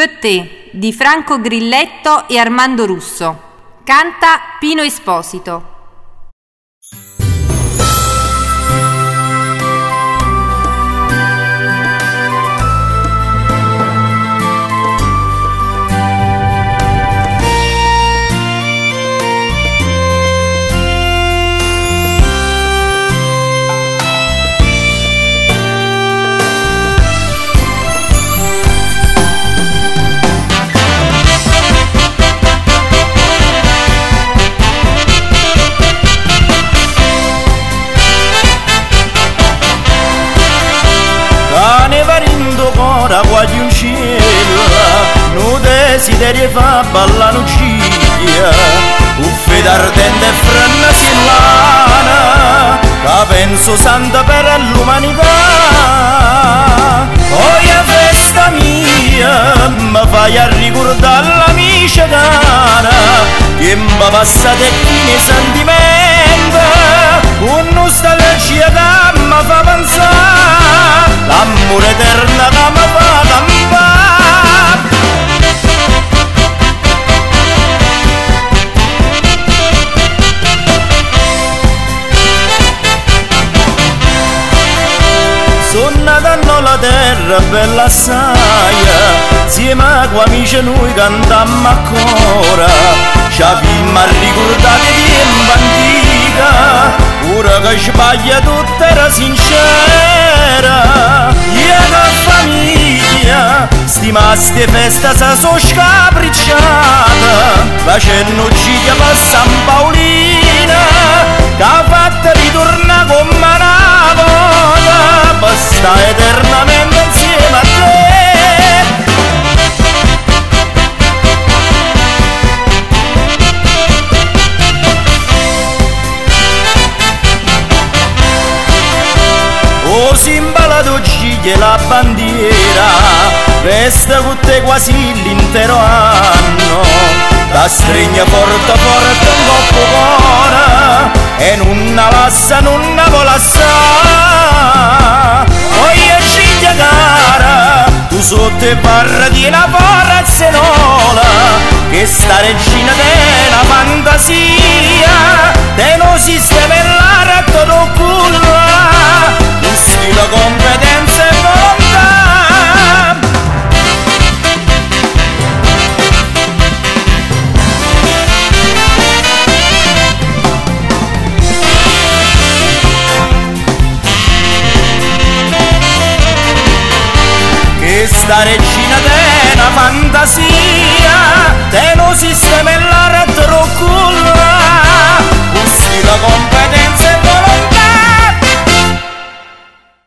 Per te di Franco Grilletto e Armando Russo. Canta Pino Esposito. Quasi un cielo, no desiderio fa ballare ciglia, uffe d'ardente e franna sillana, che penso santa per l'umanità. Poi a festa mia, mi fai a ricordare l'amica cara, che mi passa di fine sentimento, con nostalgia che mi fa pensare, l'amore eterno che mi fa campare. Sono nato la terra bella assai, insieme a amici noi cantammo ancora, ci abbiamo ricordato di tempo antica, ora che sbaglia tutta era sincera. Io che famiglia, stimaste festa se sono scapricciata, facendo gita per San Paolina, che ha fatto ritornare come una volta, per stare eternamente insieme a te. O simbolo d'oggi e la bandiera resta con te quasi l'intero anno, da stregna forte forte un coppo cuore e non lassa, non vuole assare. Poi è ciglia cara, tu sotto e barra di una forza nola, che sta regina della fantasia, te non sistema e la retta d'occulla, tu stile competenza e volontà. Che sta regina